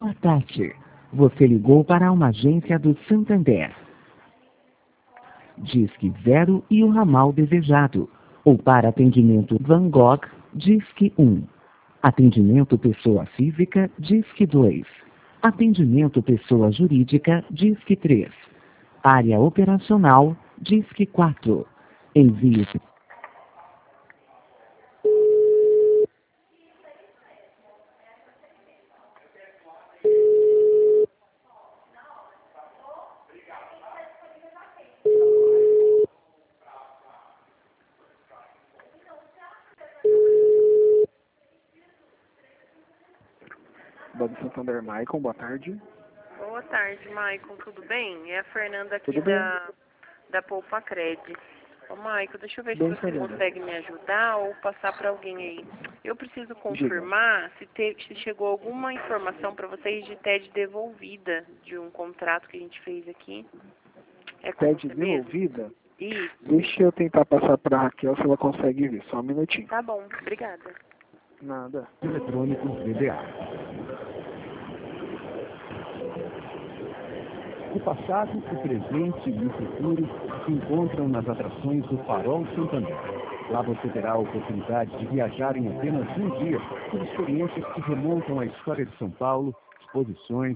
Boa tarde. Você ligou para uma agência do Santander. Disque 0 e o ramal desejado. Ou para atendimento Van Gogh, Disque 1. Atendimento pessoa física, Disque 2. Atendimento pessoa jurídica, Disque 3. Área operacional, Disque 4. Envio. Banco Santander, Maicon, boa tarde. Boa tarde, Maicon. Tudo bem? É a Fernanda aqui Tudo bem? da Poupa Cred. Ô, Maicon, deixa eu ver se Bem, você Fernanda. consegue me ajudar ou passar para alguém aí. Eu preciso Diga. confirmar se chegou alguma informação para vocês de TED devolvida de um contrato que a gente fez aqui. É com TED você mesmo? devolvida? Isso. Deixa eu tentar passar para a Raquel se ela consegue ver. Só um minutinho. Tá bom, obrigada. Nada. Eletrônicos VDA. O passado, o presente e o futuro se encontram nas atrações do Farol Santander. Lá você terá a oportunidade de viajar em apenas um dia por experiências que remontam à história de São Paulo, exposições,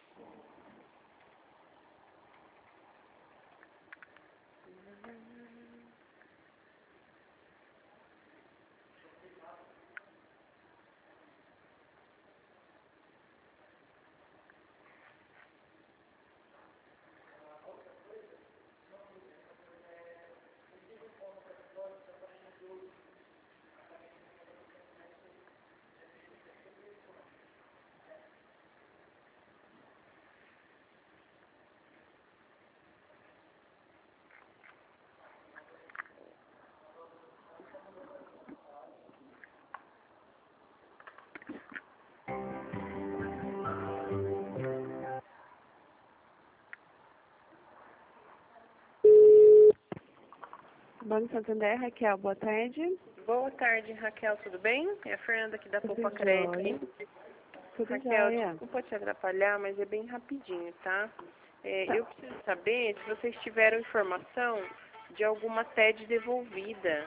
Banco Santander, Raquel, boa tarde. Boa tarde, Raquel. Tudo bem? É a Fernanda aqui da Tudo Poupa jóia. Cred. Tudo Raquel, jóia. desculpa te atrapalhar, mas é bem rapidinho, tá? Eu preciso saber se vocês tiveram informação de alguma TED devolvida.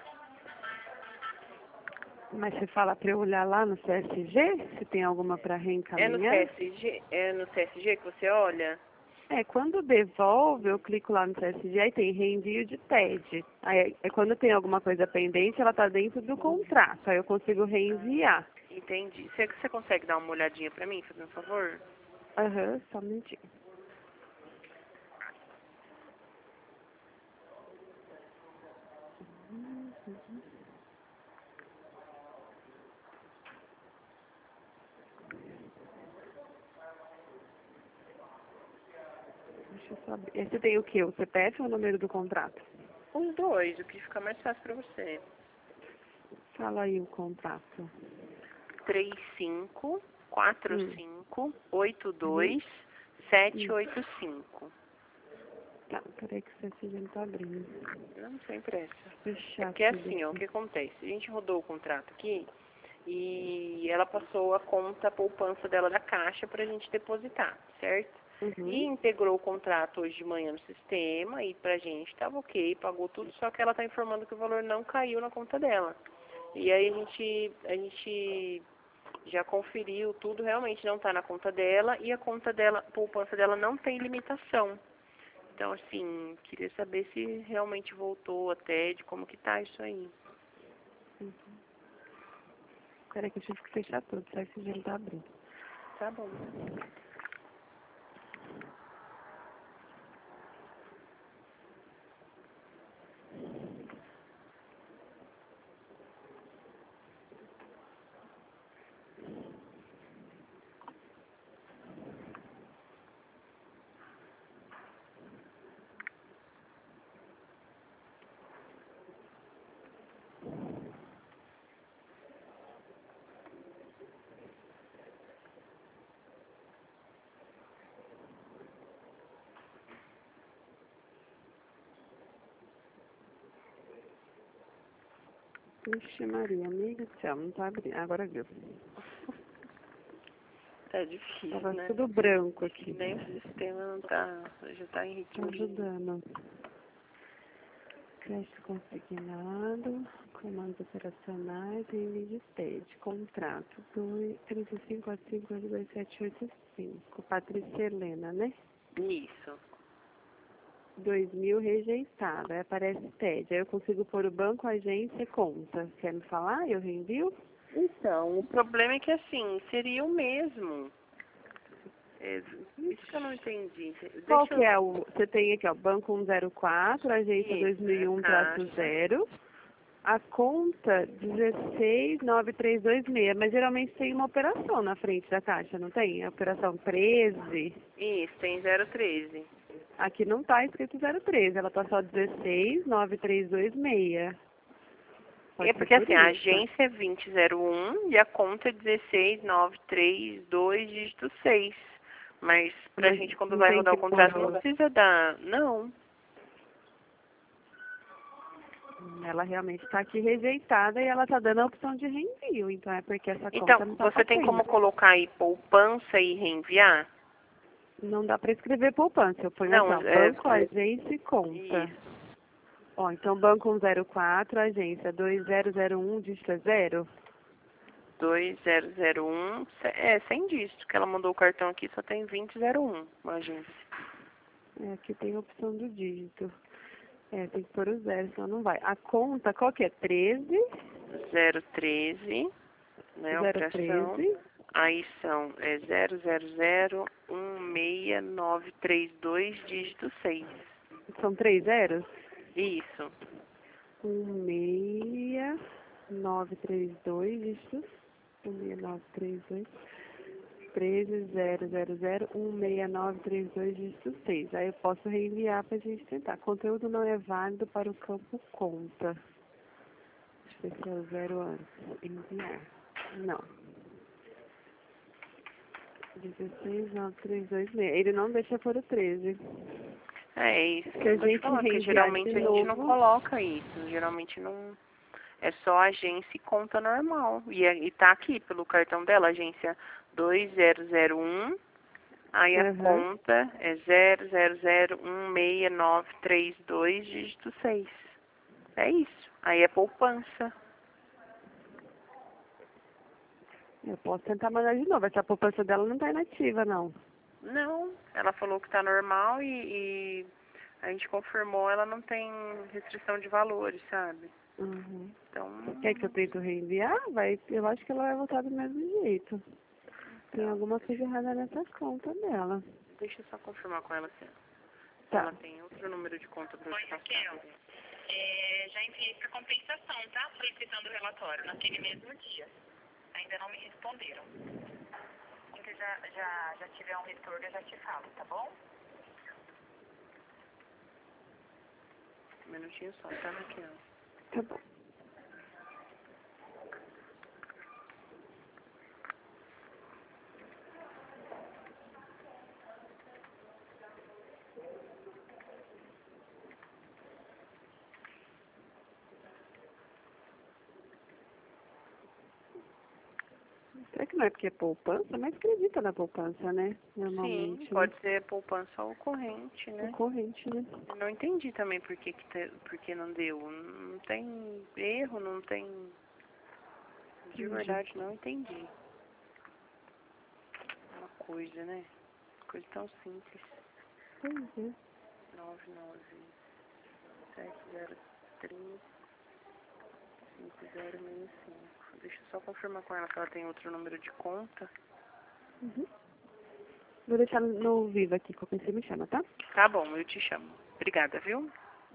Mas você fala para eu olhar lá no CSG, se tem alguma para É no reencaminhar? CSG, é no CSG que você olha? Quando devolve, eu clico lá no CSG, aí tem reenvio de TED. Aí, quando tem alguma coisa pendente, ela está dentro do contrato, aí eu consigo reenviar. Entendi. Você consegue dar uma olhadinha pra mim, fazendo um favor? Aham, só um minutinho. Deixa eu saber. Esse tem o quê? O CPF ou o número do contrato? Os dois, o que fica mais fácil pra você. Fala aí o contrato. 354582 785. Tá, peraí que o CSG não tá abrindo. Não sem pressa. É Fechar porque é tudo assim, ó, o aqui. que acontece? A gente rodou o contrato aqui e ela passou a conta, a poupança dela da caixa pra gente depositar, certo? E integrou o contrato hoje de manhã no sistema e pra gente estava ok, pagou tudo, só que ela está informando que o valor não caiu na conta dela. E aí a gente já conferiu tudo, realmente não está na conta dela e a conta dela, a poupança dela não tem limitação. Então, assim, queria saber se realmente voltou até, de como que tá isso aí. Peraí que eu tive que fechar tudo, o CSG não tá abrindo. Tá bom. Ixi, Maria, amiga do céu, não tá abrindo. Agora viu. Tá difícil, Tava né? tudo branco aqui. Nem o sistema não tá, já tá em Tá ritmo de... ajudando. Crédito consignado, comandos operacionais e envio de TED. Contrato 35452785. Patrícia Helena, né? Isso. 2.000 rejeitado. Aí aparece TED. Aí eu consigo pôr o banco, agência, conta. Quer me falar? Eu reenvio? Então, o problema é que assim, seria o mesmo. Isso que eu não entendi. Qual Deixa que eu... é o... Você tem aqui, ó, banco 104, agência Isso, é 2001-0. A conta 16932.6, mas geralmente tem uma operação na frente da caixa, não tem? A operação 13. Isso, tem 013. Aqui não tá escrito 013, ela tá só 16932.6. Pode É ser porque por assim, a isso. agência é 2001 e a conta é 16932, dígito 6. Mas pra Mas gente, quando não vai tem rodar que o contrato, pôr não precisa dar... Não. Ela realmente está aqui rejeitada e ela está dando a opção de reenvio, então é porque essa Então, conta não está você tem como batendo. colocar aí poupança e reenviar? Não dá para escrever poupança, eu ponho Não, assim, ó, banco, agência e conta. Isso. Ó, então banco 104, agência 2001, dígito 0. 2001, sem dígito, que ela mandou o cartão aqui, só tem 2001, a agência. Aqui tem a opção do dígito. Tem que pôr o 0, senão não vai. A conta, qual que é? 13? 013, né, operação. 013. Aí são 000-16932, dígito 6. São 3 zeros? Isso. 16932, dígito 16932. 13.000.16932, dígito 6. Aí eu posso reenviar para a gente tentar. Conteúdo não é válido para o campo conta. Deixa eu ver se é o 0 antes. Enviar. Não. 16.932.6. Ele não deixa por o 13. É isso. Se a gente Porque reenviar geralmente de a gente não novo... coloca isso. Geralmente não... É só agência e conta normal. E tá aqui pelo cartão dela, agência 2001. Aí a conta é 000-16932, dígito 6. É isso. Aí é poupança. Eu posso tentar mandar de novo. Essa poupança dela não está inativa, não. Não, ela falou que tá normal e a gente confirmou, ela não tem restrição de valores, sabe? Uhum. Então... Quer que eu tente reenviar? Eu acho que ela vai voltar do mesmo jeito. Tem alguma coisa errada nessas contas dela. Deixa eu só confirmar com ela se Tá. ela tem outro número de conta para eu te passar. Já enviei para compensação, tá? Solicitando o relatório naquele mesmo dia. Ainda não me responderam. Assim que já tiver um retorno, eu já te falo, tá bom? Um minutinho só, tá, Raquel? Tá bom. Será que não é porque é poupança? Mas acredita na poupança, né? Normalmente. Sim, pode ser poupança ou corrente, né? Corrente, né? Eu não entendi também por que não deu. Não tem erro, não tem... De verdade, não entendi. Uma coisa, né? Coisa tão simples. Pois é. 99703-5065. Deixa eu só confirmar com ela que ela tem outro número de conta. Uhum. Vou deixar no vivo aqui, qualquer coisa você me chama, tá? Tá bom, eu te chamo. Obrigada, viu?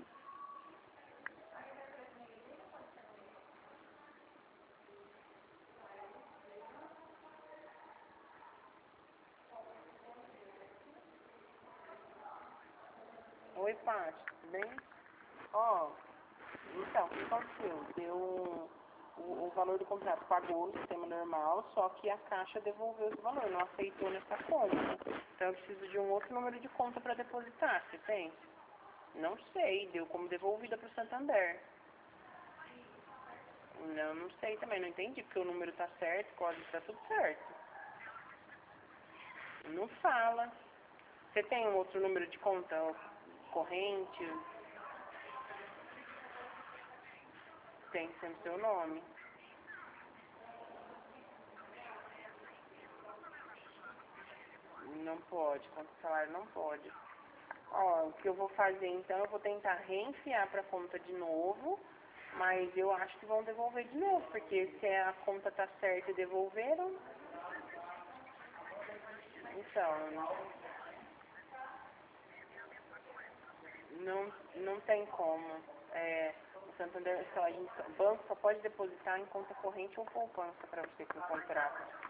Oi, Paty, tudo bem? Ó, então, o que aconteceu? Deu o valor do contrato pagou no sistema normal, só que a Caixa devolveu esse valor, não aceitou nessa conta. Então eu preciso de um outro número de conta para depositar, você tem? Não sei, deu como devolvida para o Santander. Não sei também, não entendi, porque o número tá certo, o código tá tudo certo. Não fala. Você tem um outro número de conta corrente? Tem sempre seu nome. Não pode, conta salário não pode. Ó, o que eu vou fazer então, eu vou tentar reenfiar para a conta de novo, mas eu acho que vão devolver de novo, porque se a conta tá certa e devolveram, então, não tem como. O Santander o banco só pode depositar em conta corrente ou poupança para você com o contrato.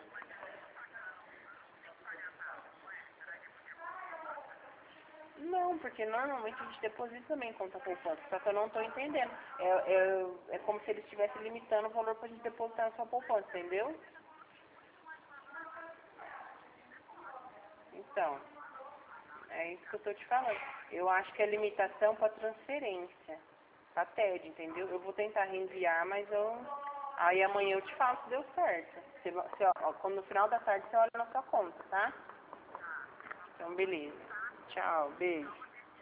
Não, porque normalmente a gente deposita também em conta poupança, só que eu não estou entendendo. É como se eles estivessem limitando o valor para a gente depositar na sua poupança, entendeu? Então, é isso que eu estou te falando. Eu acho que é limitação para transferência, para TED, entendeu? Eu vou tentar reenviar, mas aí amanhã eu te falo se deu certo. Quando no final da tarde você olha na sua conta, tá? Então, beleza. Tchau, beijo.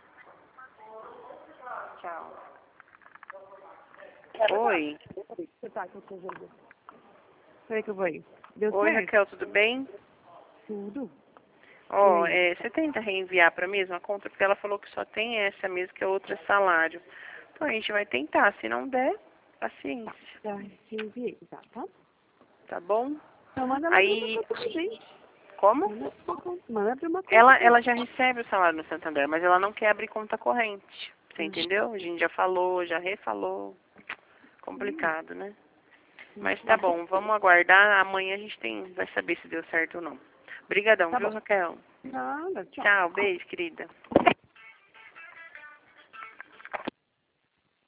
Tchau. Oi. Você tá com o seu jogo? Peraí que eu vou aí. Deu Oi, certo? Raquel, tudo bem? Tudo. Ó, você tenta reenviar para a mesma conta, porque ela falou que só tem essa mesmo, que a outra é salário. Então a gente vai tentar, se não der, paciência. Já enviei, tá? Tá bom? Então manda ela Aí, abrir uma conta, gente. como? Manda abrir uma conta. Ela já recebe o salário no Santander, mas ela não quer abrir conta corrente. Você Uhum. entendeu? A gente já falou, já refalou. Complicado, né? Mas tá bom, vamos aguardar. Amanhã a gente vai saber se deu certo ou não. Obrigadão, Tá viu, bom. Raquel? Nada, tchau. Tchau, beijo, querida.